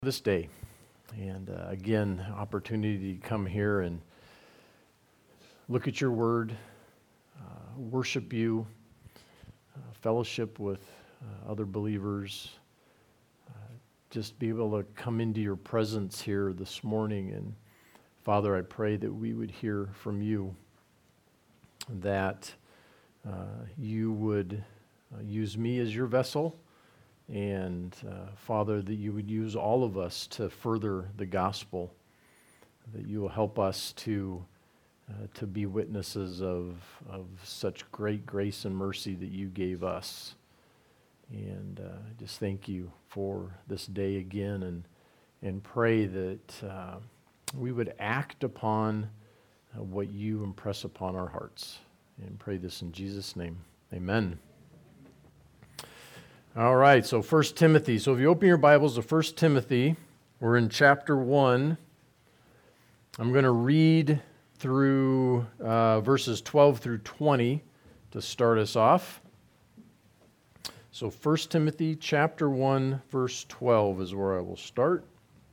This day. And again, opportunity to come here and look at your word, worship you, fellowship with other believers, just be able to come into your presence here this morning. And Father, I pray that we would hear from you, that you would use me as your vessel. And Father, that you would use all of us to further the gospel, that you will help us to be witnesses of such great grace and mercy that you gave us. And just thank you for this day again, and pray that we would act upon what you impress upon our hearts. And pray this in Jesus' name. Amen. All right, so 1 Timothy. So if you open your Bibles to 1 Timothy, we're in chapter 1. I'm going to read through verses 12 through 20 to start us off. So 1 Timothy chapter 1, verse 12 is where I will start.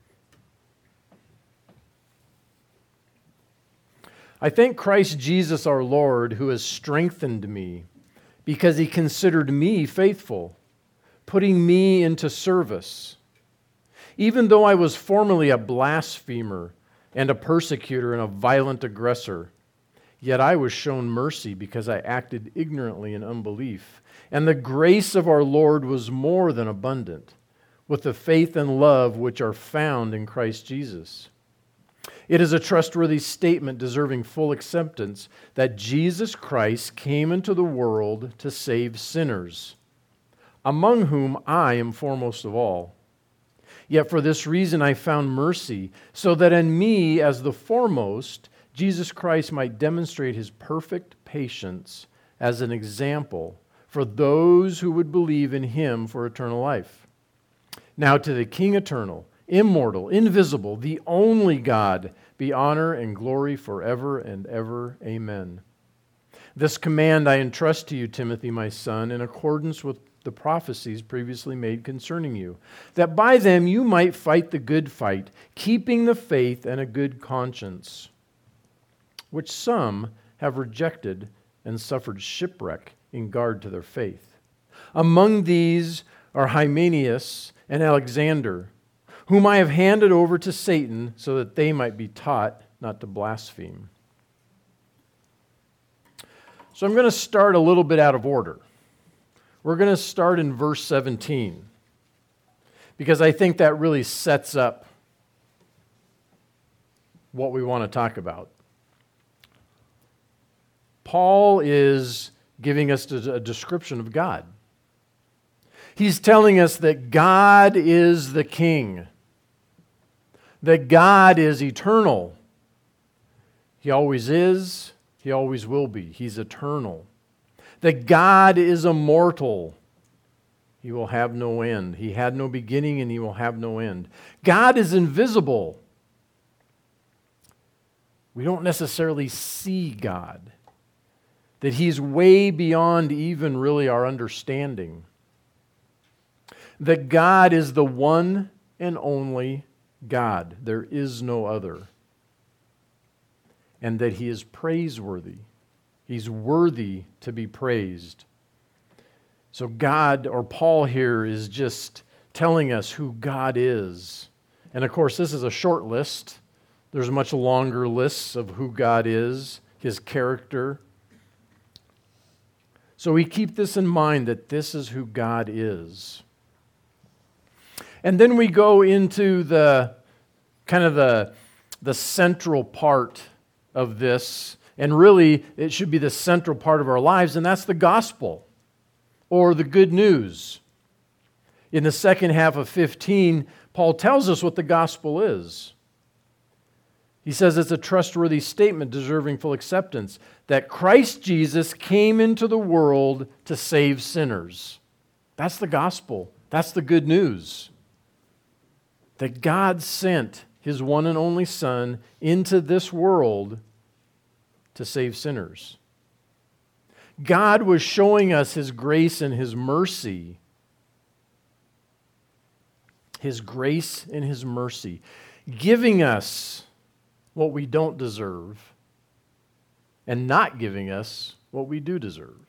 I thank Christ Jesus our Lord, who has strengthened me, because he considered me faithful, putting me into service. Even though I was formerly a blasphemer and a persecutor and a violent aggressor, yet I was shown mercy because I acted ignorantly in unbelief. And the grace of our Lord was more than abundant, with the faith and love which are found in Christ Jesus. It is a trustworthy statement deserving full acceptance that Jesus Christ came into the world to save sinners, among whom I am foremost of all. Yet for this reason I found mercy, so that in me as the foremost, Jesus Christ might demonstrate his perfect patience as an example for those who would believe in him for eternal life. Now to the King eternal, immortal, invisible, the only God, be honor and glory forever and ever. Amen. This command I entrust to you, Timothy, my son, in accordance with the prophecies previously made concerning you, that by them you might fight the good fight, keeping the faith and a good conscience, which some have rejected and suffered shipwreck in regard to their faith. Among these are Hymenaeus and Alexander, whom I have handed over to Satan so that they might be taught not to blaspheme. So I'm going to start a little bit out of order. We're going to start in verse 17, because I think that really sets up what we want to talk about. Paul is giving us a description of God. He's telling us that God is the King, that God is eternal. He always is, he always will be. He's eternal. That God is immortal. He will have no end. He had no beginning and he will have no end. God is invisible. We don't necessarily see God. That he's way beyond even really our understanding. That God is the one and only God. There is no other. And that he is praiseworthy. He's worthy to be praised. So God, or Paul here, is just telling us who God is. And of course, this is a short list. There's much longer lists of who God is, his character. So we keep this in mind, that this is who God is. And then we go into the kind of the central part of this. And really, it should be the central part of our lives, and that's the gospel, or the good news. In the second half of 15, Paul tells us what the gospel is. He says it's a trustworthy statement deserving full acceptance, that Christ Jesus came into the world to save sinners. That's the gospel. That's the good news. That God sent his one and only Son into this world to save sinners. God was showing us his grace and his mercy His grace and His mercy, giving us what we don't deserve and not giving us what we do deserve.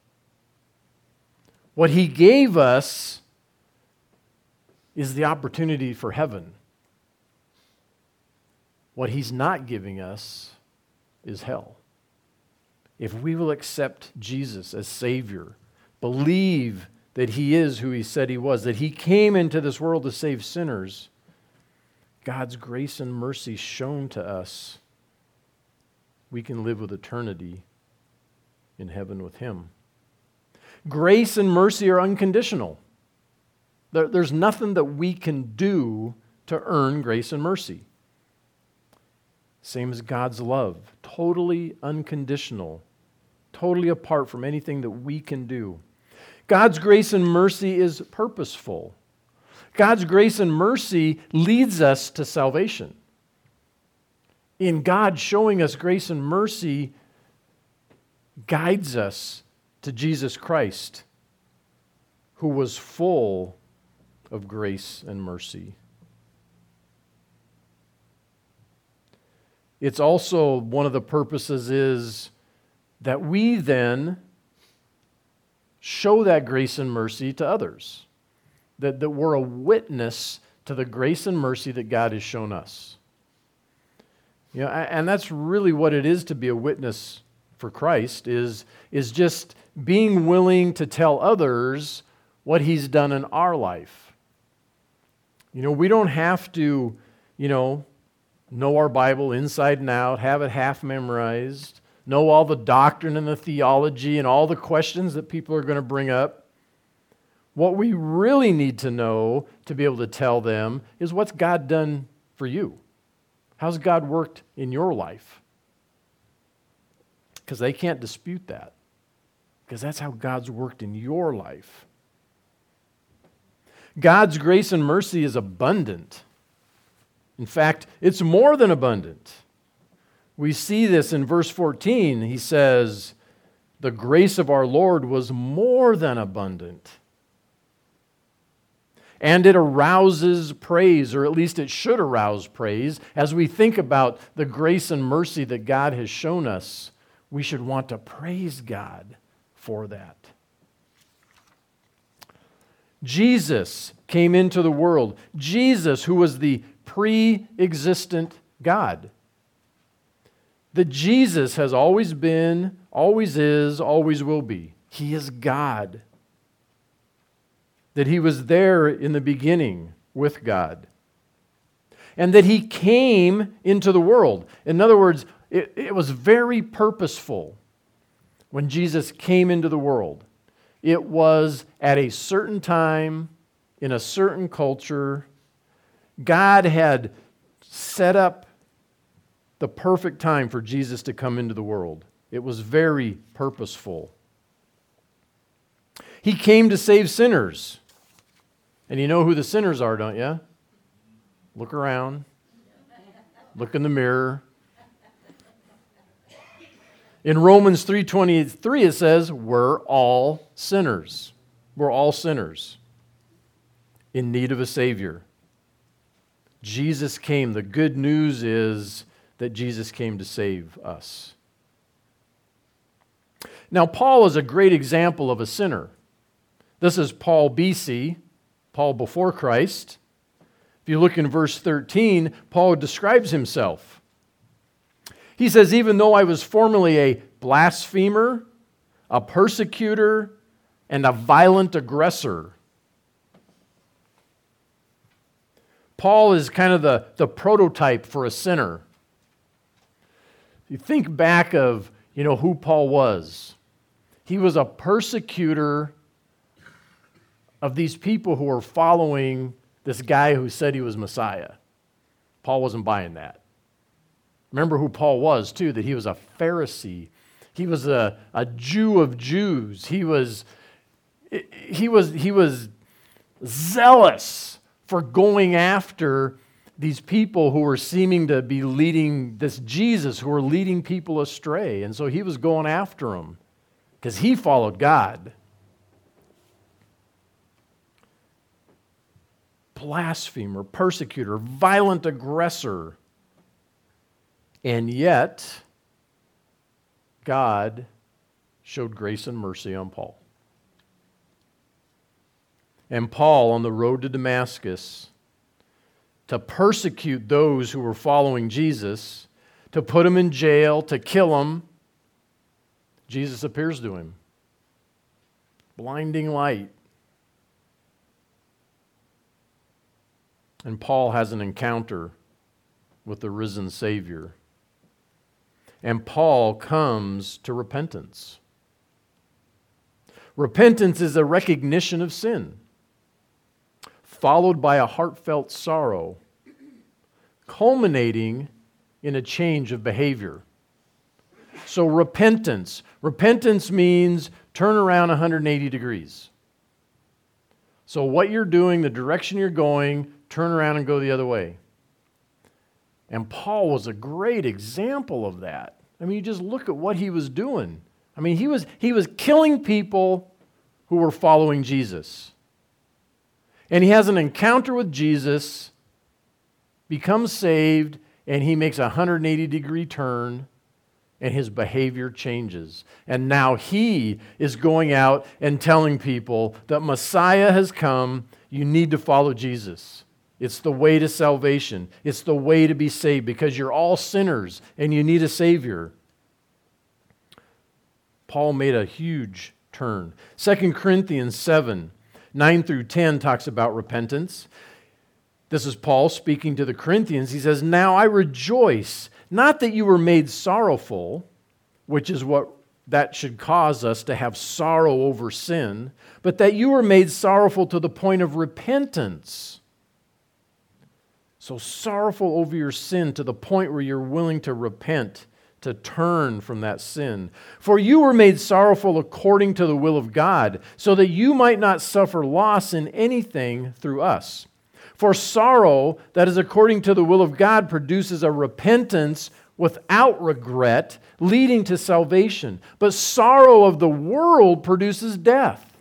What He gave us is the opportunity for heaven. What He's not giving us is hell. If we will accept Jesus as Savior, believe that He is who He said He was, that He came into this world to save sinners, God's grace and mercy shown to us, we can live with eternity in heaven with Him. Grace and mercy are unconditional. There's nothing that we can do to earn grace and mercy. Same as God's love, totally unconditional, totally apart from anything that we can do. God's grace and mercy is purposeful. God's grace and mercy leads us to salvation. In God showing us grace and mercy guides us to Jesus Christ, who was full of grace and mercy. It's also one of the purposes is that we then show that grace and mercy to others. That we're a witness to the grace and mercy that God has shown us. You know, and that's really what it is to be a witness for Christ, is just being willing to tell others what He's done in our life. You know, we don't have to, know our Bible inside and out, have it half memorized, know all the doctrine and the theology and all the questions that people are going to bring up. What we really need to know to be able to tell them is what's God done for you? How's God worked in your life? Because they can't dispute that. Because that's how God's worked in your life. God's grace and mercy is abundant. In fact, it's more than abundant. We see this in verse 14. He says, the grace of our Lord was more than abundant. And it arouses praise, or at least it should arouse praise. As we think about the grace and mercy that God has shown us, we should want to praise God for that. Jesus came into the world. Jesus, who was the pre-existent God. That Jesus has always been, always is, always will be. He is God. That He was there in the beginning with God. And that He came into the world. In other words, it was very purposeful when Jesus came into the world. It was at a certain time, in a certain culture. God had set up the perfect time for Jesus to come into the world. It was very purposeful. He came to save sinners. And you know who the sinners are, don't you? Look around. Look in the mirror. In Romans 3:23 it says, we're all sinners. We're all sinners in need of a Savior. Jesus came. The good news is that Jesus came to save us. Now, Paul is a great example of a sinner. This is Paul BC, Paul before Christ. If you look in verse 13, Paul describes himself. He says, even though I was formerly a blasphemer, a persecutor, and a violent aggressor. Paul is kind of the prototype for a sinner. You think back of, who Paul was. He was a persecutor of these people who were following this guy who said he was Messiah. Paul wasn't buying that. Remember who Paul was, too, that he was a Pharisee. He was a Jew of Jews. He was zealous for going after these people who were seeming to be leading this Jesus, who were leading people astray. And so he was going after them because he followed God. blasphemer, persecutor, violent aggressor. And yet, God showed grace and mercy on Paul. And Paul, on the road to Damascus, to persecute those who were following Jesus, to put them in jail, to kill them, Jesus appears to him. Blinding light. And Paul has an encounter with the risen Savior. And Paul comes to repentance. Repentance is a recognition of sin, followed by a heartfelt sorrow, culminating in a change of behavior. So repentance means turn around 180 degrees. So what you're doing, the direction you're going, turn around and go the other way. And Paul was a great example of that. I mean, you just look at what he was doing. I mean, he was killing people who were following Jesus. And he has an encounter with Jesus, becomes saved, and he makes a 180-degree turn, and his behavior changes. And now he is going out and telling people that Messiah has come, you need to follow Jesus. It's the way to salvation. It's the way to be saved because you're all sinners and you need a Savior. Paul made a huge turn. 2 Corinthians 7, 9 through 10 talks about repentance. This is Paul speaking to the Corinthians. He says, "Now I rejoice, not that you were made sorrowful," which is what that should cause us to have sorrow over sin, "but that you were made sorrowful to the point of repentance." So sorrowful over your sin to the point where you're willing to repent, to turn from that sin. "For you were made sorrowful according to the will of God, so that you might not suffer loss in anything through us. For sorrow that is according to the will of God produces a repentance without regret, leading to salvation. But sorrow of the world produces death."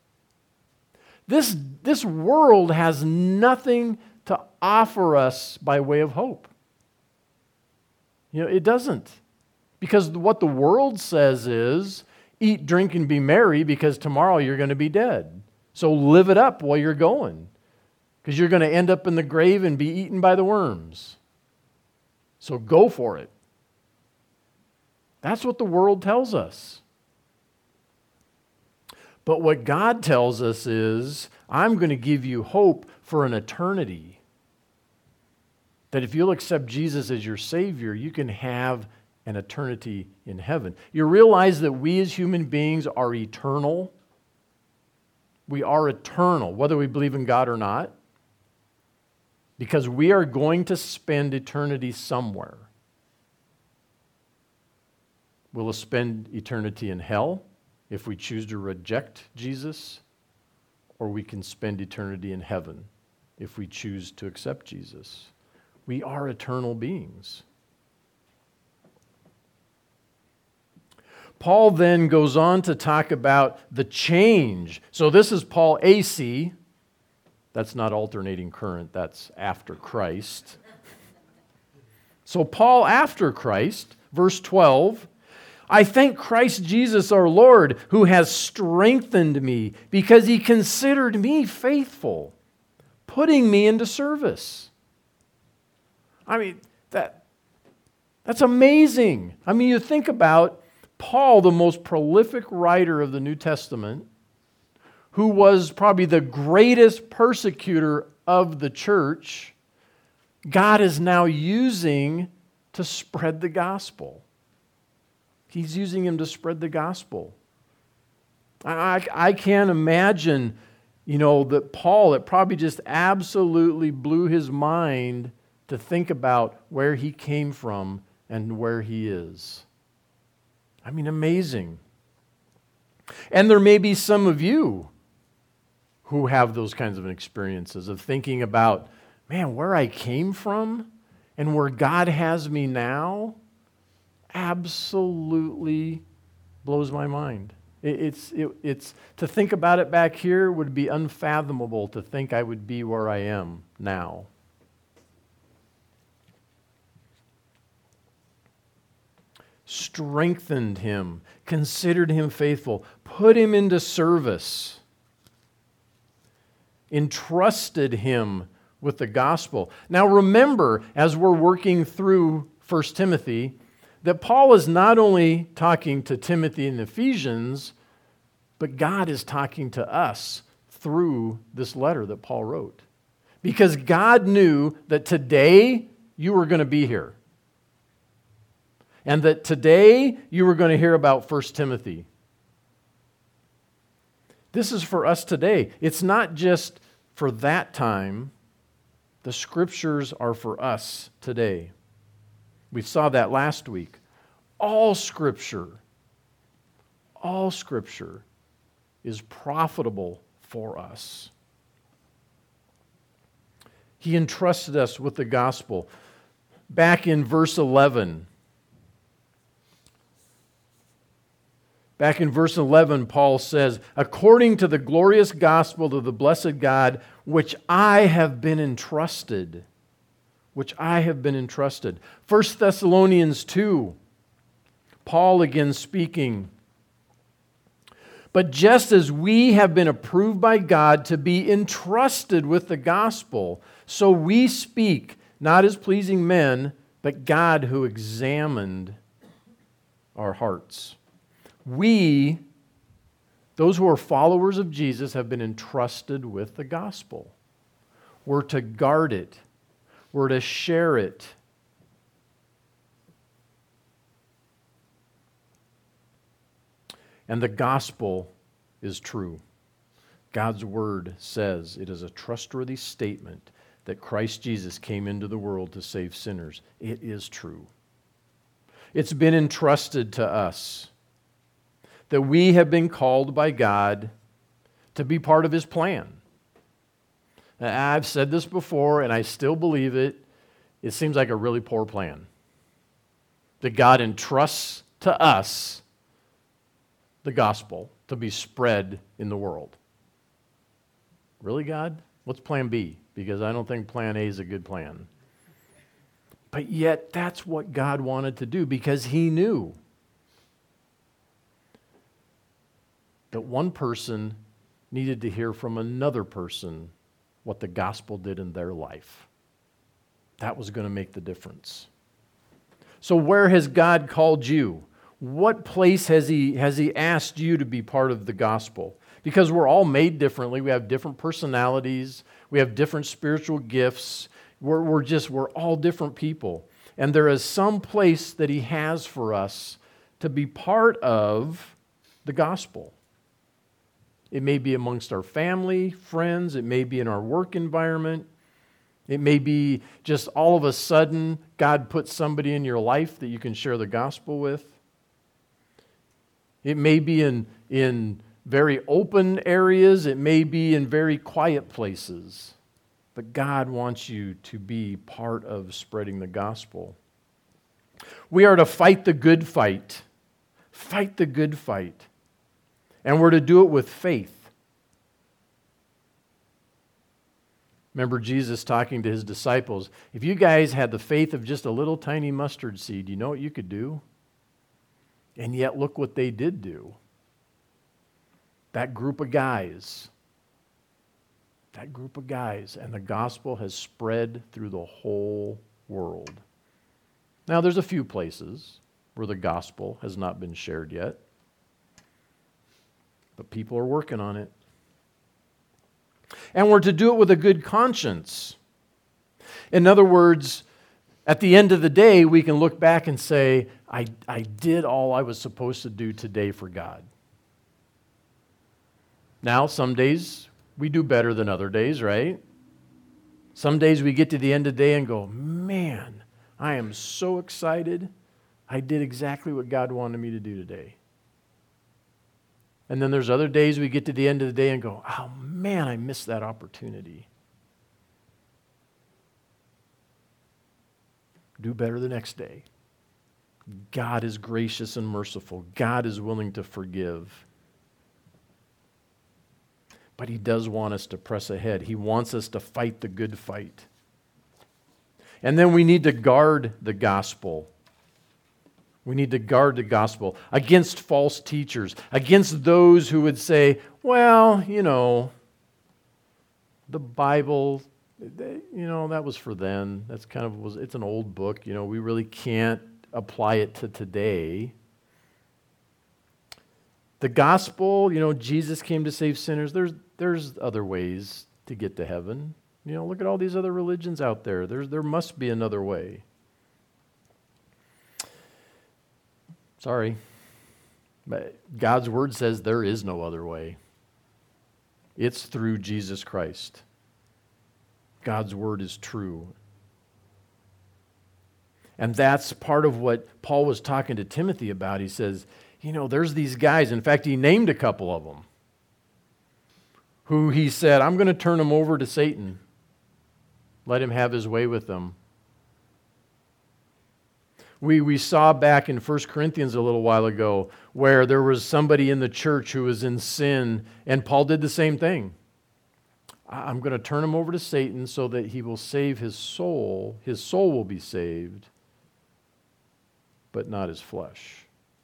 This world has nothing to offer us by way of hope. It doesn't. Because what the world says is, eat, drink, and be merry because tomorrow you're going to be dead. So live it up while you're going. Because you're going to end up in the grave and be eaten by the worms. So go for it. That's what the world tells us. But what God tells us is, I'm going to give you hope for an eternity. That if you'll accept Jesus as your Savior, you can have an eternity in heaven. You realize that we as human beings are eternal? We are eternal, whether we believe in God or not. Because we are going to spend eternity somewhere. We'll spend eternity in hell if we choose to reject Jesus, or we can spend eternity in heaven if we choose to accept Jesus. We are eternal beings. Paul then goes on to talk about the change. So this is Paul AC. That's not alternating current, that's after Christ. So Paul after Christ, verse 12, "I thank Christ Jesus our Lord, who has strengthened me because he considered me faithful, putting me into service." I mean, that's amazing. I mean, you think about Paul, the most prolific writer of the New Testament, who was probably the greatest persecutor of the church, God is now using to spread the gospel. He's using him to spread the gospel. I can't imagine, that Paul, it probably just absolutely blew his mind to think about where he came from and where he is. I mean, amazing. And there may be some of you who have those kinds of experiences of thinking about, man, where I came from and where God has me now absolutely blows my mind. It's to think about it back here would be unfathomable to think I would be where I am now. Strengthened him, considered him faithful, put him into service, entrusted him with the gospel. Now remember, as we're working through 1 Timothy, that Paul is not only talking to Timothy and Ephesians, but God is talking to us through this letter that Paul wrote. Because God knew that today you were going to be here. And that today you were going to hear about 1 Timothy. This is for us today. It's not just for that time. The Scriptures are for us today. We saw that last week. All Scripture is profitable for us. He entrusted us with the gospel. Back in verse 11, Paul says, according to the glorious gospel of the blessed God, which I have been entrusted. 1 Thessalonians 2, Paul again speaking. But just as we have been approved by God to be entrusted with the gospel, so we speak, not as pleasing men, but God who examined our hearts. We, those who are followers of Jesus, have been entrusted with the gospel. We're to guard it. We're to share it. And the gospel is true. God's word says it is a trustworthy statement that Christ Jesus came into the world to save sinners. It is true. It's been entrusted to us that we have been called by God to be part of His plan. Now, I've said this before, and I still believe it. It seems like a really poor plan. That God entrusts to us the gospel to be spread in the world. Really, God? What's plan B? Because I don't think plan A is a good plan. But yet, that's what God wanted to do because He knew that one person needed to hear from another person what the gospel did in their life. That was going to make the difference. So where has God called you? What place has He asked you to be part of the gospel? Because we're all made differently. We have different personalities. We have different spiritual gifts. We're all different people. And there is some place that He has for us to be part of the gospel. It may be amongst our family, friends. It may be in our work environment. It may be just all of a sudden God puts somebody in your life that you can share the gospel with. It may be in very open areas. It may be in very quiet places. But God wants you to be part of spreading the gospel. We are to fight the good fight. Fight the good fight. And we're to do it with faith. Remember Jesus talking to His disciples. If you guys had the faith of just a little tiny mustard seed, you know what you could do? And yet look what they did do. That group of guys, and the gospel has spread through the whole world. Now there's a few places where the gospel has not been shared yet. But people are working on it. And we're to do it with a good conscience. In other words, at the end of the day, we can look back and say, I did all I was supposed to do today for God. Now, some days we do better than other days, right? Some days we get to the end of the day and go, man, I am so excited. I did exactly what God wanted me to do today. And then there's other days we get to the end of the day and go, oh man, I missed that opportunity. Do better the next day. God is gracious and merciful. God is willing to forgive. But he does want us to press ahead. He wants us to fight the good fight. And then we need to guard the gospel. We need to guard the gospel against false teachers, against those who would say, well, the Bible, that was for then. That's it's an old book. We really can't apply it to today. The gospel, Jesus came to save sinners. There's other ways to get to heaven. Look at all these other religions out there. There must be another way. Sorry, but God's word says there is no other way. It's through Jesus Christ. God's word is true. And that's part of what Paul was talking to Timothy about. He says, there's these guys. In fact, he named a couple of them who he said, I'm going to turn them over to Satan. Let him have his way with them. We saw back in 1 Corinthians a little while ago where there was somebody in the church who was in sin, and Paul did the same thing. I'm going to turn him over to Satan so that he will save his soul. His soul will be saved, but not his flesh.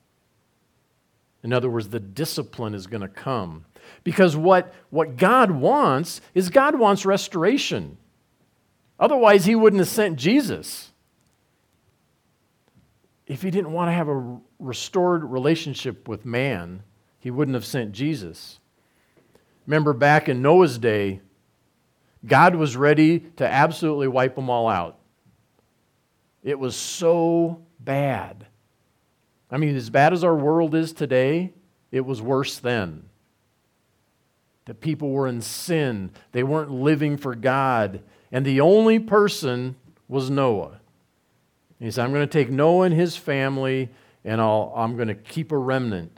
In other words, the discipline is going to come. Because what God wants is God wants restoration. Otherwise, he wouldn't have sent Jesus. If he didn't want to have a restored relationship with man, he wouldn't have sent Jesus. Remember back in Noah's day, God was ready to absolutely wipe them all out. It was so bad. I mean, as bad as our world is today, it was worse then. The people were in sin. They weren't living for God. And the only person was Noah. He said, I'm going to take Noah and his family, and I'm going to keep a remnant.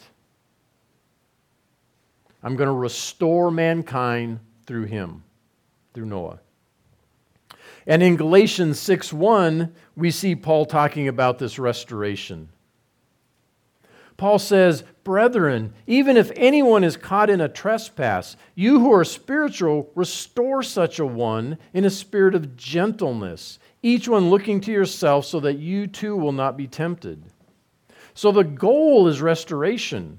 I'm going to restore mankind through him, through Noah. And in Galatians 6:1, we see Paul talking about this restoration. Paul says, brethren, even if anyone is caught in a trespass, you who are spiritual, restore such a one in a spirit of gentleness, each one looking to yourself so that you too will not be tempted. So the goal is restoration.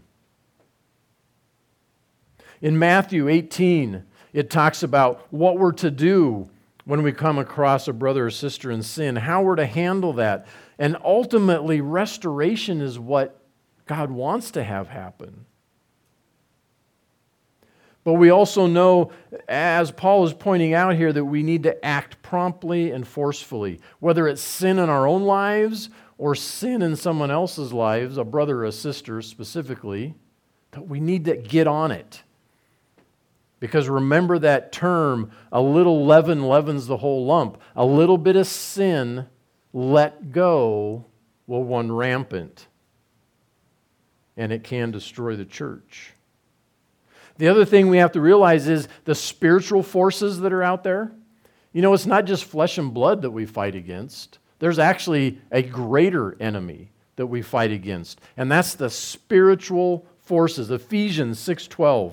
In Matthew 18, it talks about what we're to do when we come across a brother or sister in sin, how we're to handle that. And ultimately, restoration is what God wants to have happen. But we also know, as Paul is pointing out here, that we need to act promptly and forcefully, whether it's sin in our own lives or sin in someone else's lives, a brother or a sister specifically, that we need to get on it. Because remember that term, a little leaven leavens the whole lump. A little bit of sin let go will run rampant, and it can destroy the church. The other thing we have to realize is the spiritual forces that are out there. It's not just flesh and blood that we fight against. There's actually a greater enemy that we fight against, and that's the spiritual forces. Ephesians 6:12.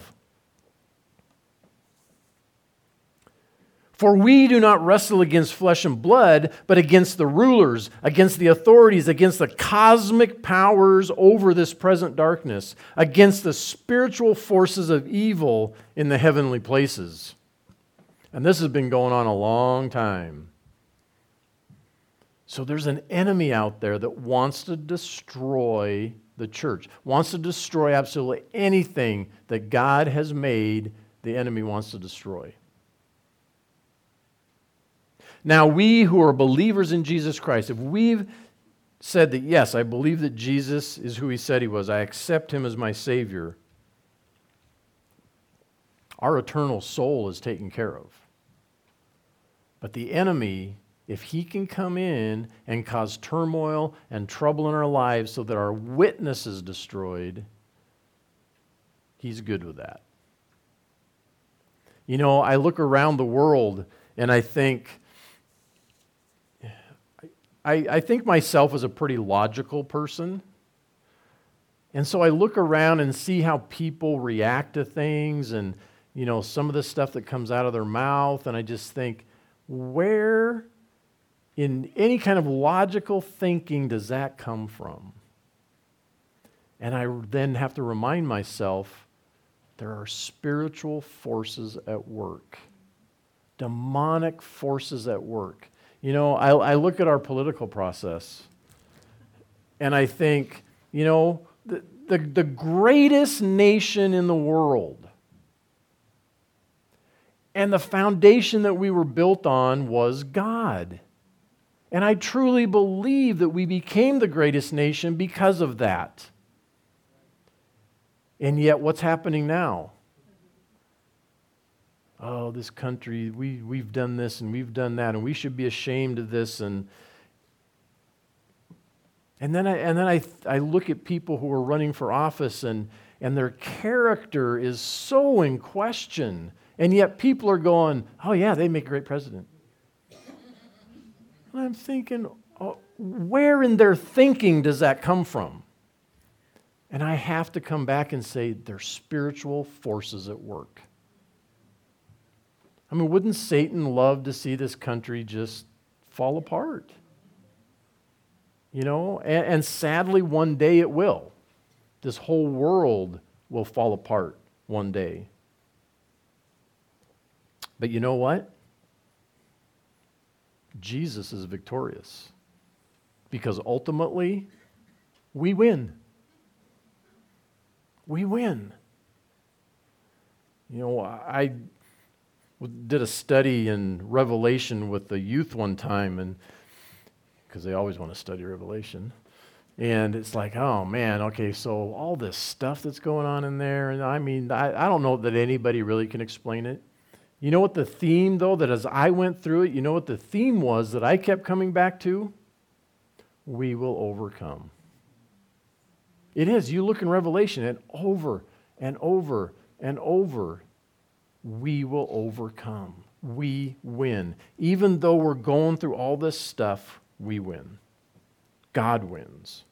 For we do not wrestle against flesh and blood, but against the rulers, against the authorities, against the cosmic powers over this present darkness, against the spiritual forces of evil in the heavenly places. And this has been going on a long time. So there's an enemy out there that wants to destroy the church, wants to destroy absolutely anything that God has made, the enemy wants to destroy. Now, we who are believers in Jesus Christ, if we've said that, yes, I believe that Jesus is who he said he was, I accept him as my Savior, our eternal soul is taken care of. But the enemy, if he can come in and cause turmoil and trouble in our lives so that our witness is destroyed, he's good with that. I look around the world and I think, I think myself as a pretty logical person. And so I look around and see how people react to things. And, some of the stuff that comes out of their mouth, and I just think, where in any kind of logical thinking does that come from? And I then have to remind myself, there are spiritual forces at work, demonic forces at work. I look at our political process, and I think, the greatest nation in the world, and the foundation that we were built on was God. And I truly believe that we became the greatest nation because of that. And yet, what's happening now? Oh, this country, we've done this and we've done that, and we should be ashamed of this. And then I look at people who are running for office, and their character is so in question. And yet people are going, oh yeah, they make a great president. And I'm thinking, where in their thinking does that come from? And I have to come back and say, there's spiritual forces at work. I mean, wouldn't Satan love to see this country just fall apart? And sadly, one day it will. This whole world will fall apart one day. But you know what? Jesus is victorious. Because ultimately, we win. We win. I did a study in Revelation with the youth one time, and because they always want to study Revelation. And it's like, oh man, okay, so all this stuff that's going on in there, and I don't know that anybody really can explain it. You know what the theme, though, that as I went through it, you know what the theme was that I kept coming back to? We will overcome. It is. You look in Revelation, and over and over and over, we will overcome. We win. Even though we're going through all this stuff, we win. God wins.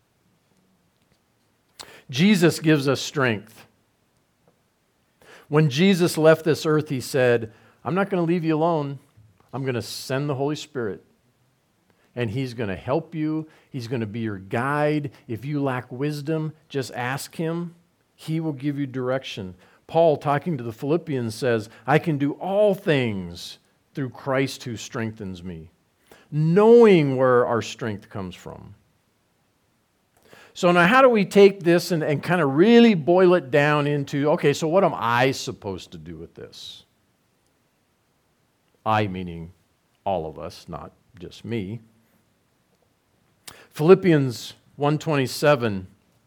Jesus gives us strength. When Jesus left this earth, he said, I'm not going to leave you alone. I'm going to send the Holy Spirit. And he's going to help you. He's going to be your guide. If you lack wisdom, just ask him. He will give you direction. Paul, talking to the Philippians, says, I can do all things through Christ who strengthens me. Knowing where our strength comes from. So now how do we take this and kind of really boil it down into, okay, so what am I supposed to do with this? I meaning all of us, not just me. Philippians 1:27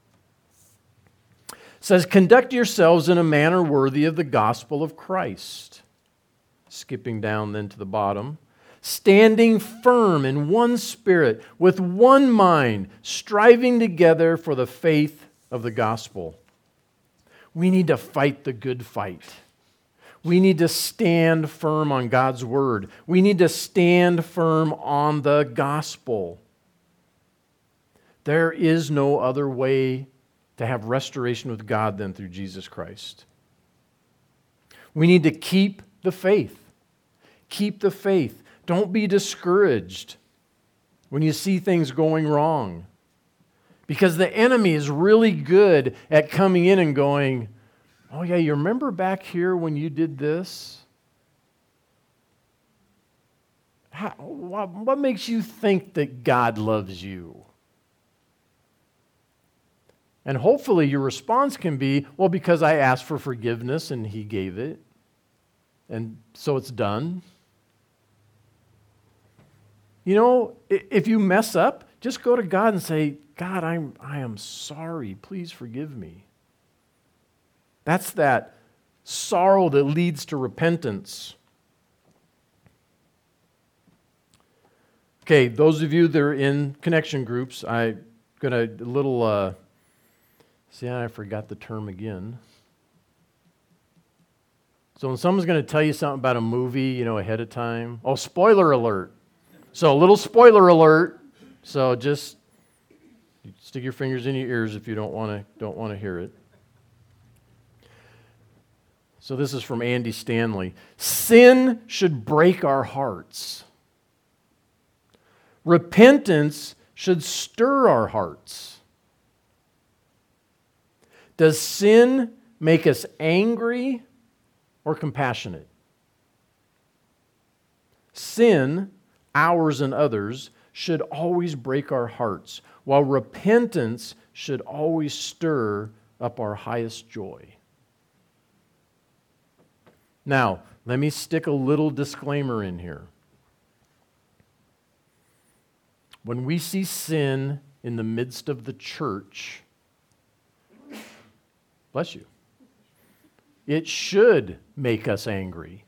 says, conduct yourselves in a manner worthy of the gospel of Christ. Skipping down then to the bottom. Standing firm in one spirit, with one mind, striving together for the faith of the gospel. We need to fight the good fight. We need to stand firm on God's word. We need to stand firm on the gospel. There is no other way to have restoration with God than through Jesus Christ. We need to keep the faith. Keep the faith. Don't be discouraged when you see things going wrong. Because the enemy is really good at coming in and going, oh yeah, you remember back here when you did this? What makes you think that God loves you? And hopefully your response can be, well, because I asked for forgiveness and he gave it. And so it's done. If you mess up, just go to God and say, God, I am sorry. Please forgive me. That's that sorrow that leads to repentance. Okay, those of you that are in connection groups, I'm going to I forgot the term again. So when someone's going to tell you something about a movie, ahead of time, spoiler alert. So a little spoiler alert. So just stick your fingers in your ears if you don't want to hear it. So this is from Andy Stanley. Sin should break our hearts. Repentance should stir our hearts. Does sin make us angry or compassionate? Sin, ours and others, should always break our hearts, while repentance should always stir up our highest joy. Now, let me stick a little disclaimer in here. When we see sin in the midst of the church, bless you, it should make us angry.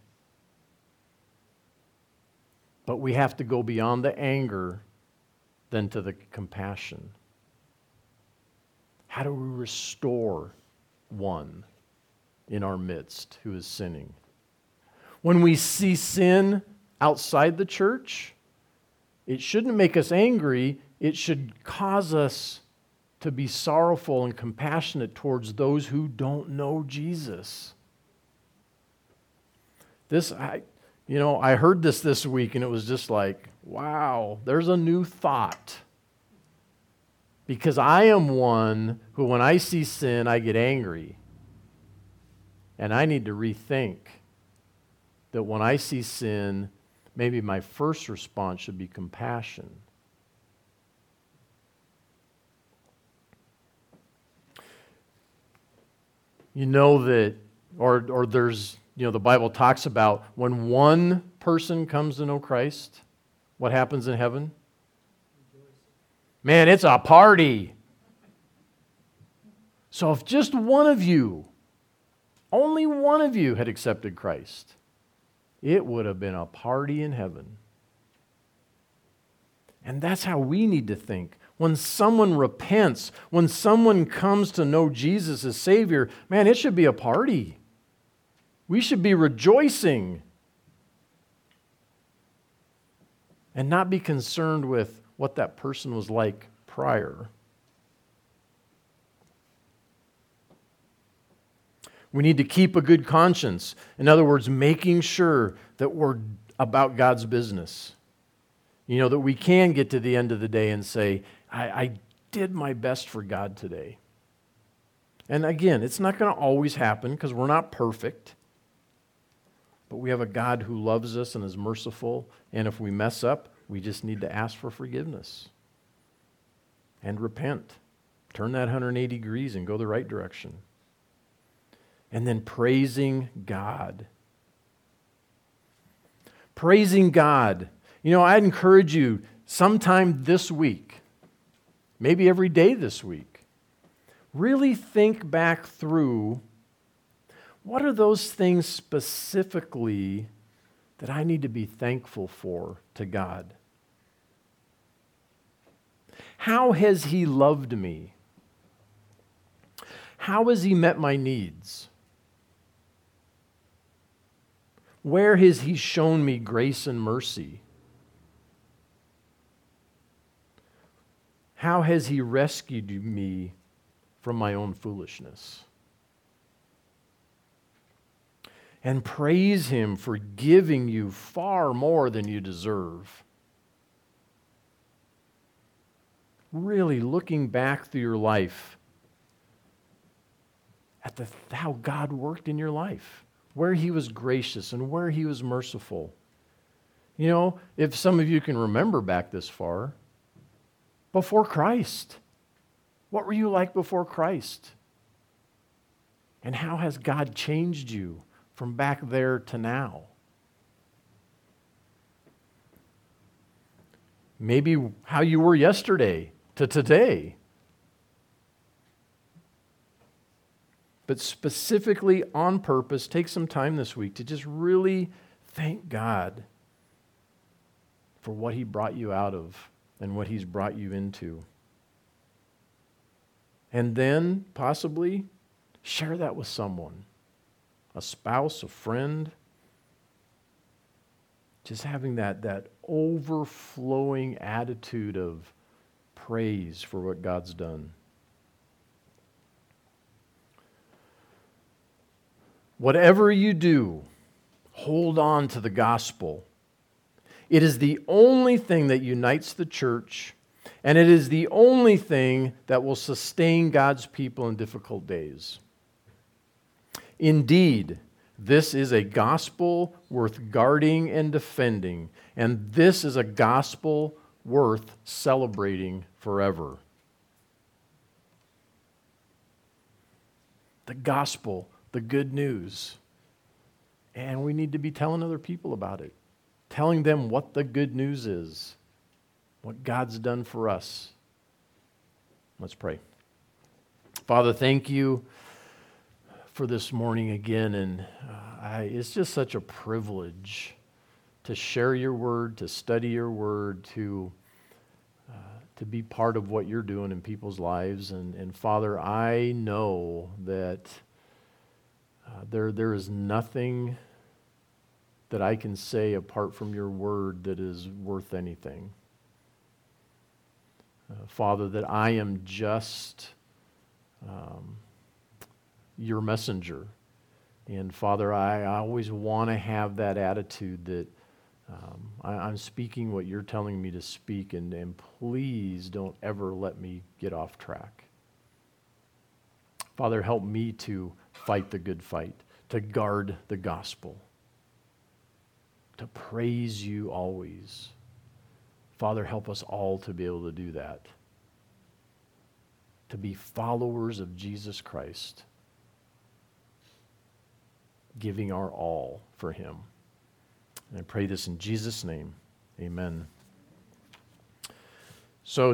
But we have to go beyond the anger than to the compassion. How do we restore one in our midst who is sinning? When we see sin outside the church, it shouldn't make us angry. It should cause us to be sorrowful and compassionate towards those who don't know Jesus. I heard this week, and it was just like, wow, there's a new thought. Because I am one who, when I see sin, I get angry. And I need to rethink that when I see sin, maybe my first response should be compassion. You know that, or there's, the Bible talks about when one person comes to know Christ, what happens in heaven? Man, it's a party. So if just one of you, only one of you had accepted Christ, it would have been a party in heaven. And that's how we need to think. When someone repents, when someone comes to know Jesus as Savior, man, it should be a party. We should be rejoicing and not be concerned with what that person was like prior. We need to keep a good conscience. In other words, making sure that we're about God's business. That we can get to the end of the day and say, I did my best for God today. And again, it's not going to always happen because we're not perfect. But we have a God who loves us and is merciful. And if we mess up, we just need to ask for forgiveness and repent. Turn that 180 degrees and go the right direction. And then praising God. Praising God. I'd encourage you sometime this week, maybe every day this week, really think back through what are those things specifically that I need to be thankful for to God? How has He loved me? How has He met my needs? Where has He shown me grace and mercy? How has He rescued me from my own foolishness? And praise Him for giving you far more than you deserve. Really looking back through your life at how God worked in your life, where He was gracious and where He was merciful. If some of you can remember back this far, before Christ, what were you like before Christ? And how has God changed you from back there to now? Maybe how you were yesterday to today. But specifically on purpose, take some time this week to just really thank God for what He brought you out of and what He's brought you into. And then possibly share that with someone, a spouse, a friend. Just having that overflowing attitude of praise for what God's done. Whatever you do, hold on to the gospel. It is the only thing that unites the church, and it is the only thing that will sustain God's people in difficult days. Indeed, this is a gospel worth guarding and defending, and this is a gospel worth celebrating forever. The gospel, the good news. And we need to be telling other people about it, telling them what the good news is, what God's done for us. Let's pray. Father, thank you for this morning again, and it's just such a privilege to share your word, to study your word, to be part of what you're doing in people's lives. And Father, I know that there is nothing that I can say apart from your word that is worth anything. Father, that I am just your messenger. And Father, I always want to have that attitude that I'm speaking what you're telling me to speak, and please don't ever let me get off track. Father, help me to fight the good fight, to guard the gospel, to praise you always. Father, help us all to be able to do that, to be followers of Jesus Christ, giving our all for him. And I pray this in Jesus' name. Amen. So